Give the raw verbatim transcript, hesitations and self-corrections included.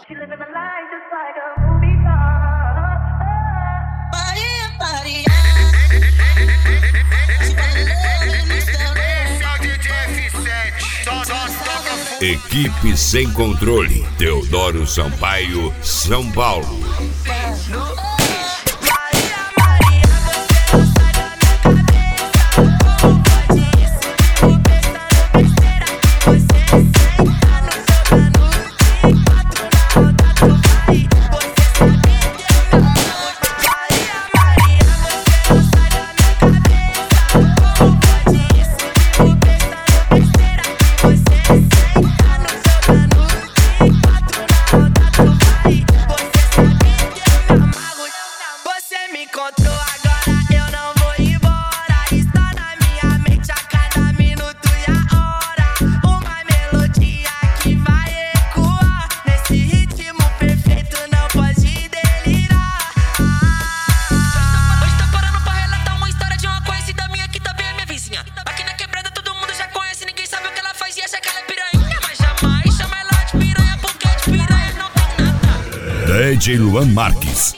She living the life just like a movie star. Maria, Maria. Equipe Sem Controle, Teodoro Sampaio, São Paulo. Encontrou agora, eu não vou embora. Está na minha mente a cada minuto e a hora. Uma melodia que vai ecoar nesse ritmo perfeito, não pode delirar. Hoje tá parando pra relatar uma história de uma conhecida minha que também é minha vizinha. Aqui na quebrada todo mundo já conhece, ninguém sabe o que ela faz e acha que ela é piranha. Mas jamais chama ela de piranha, porque de piranha não tem nada. D J Luan Marques,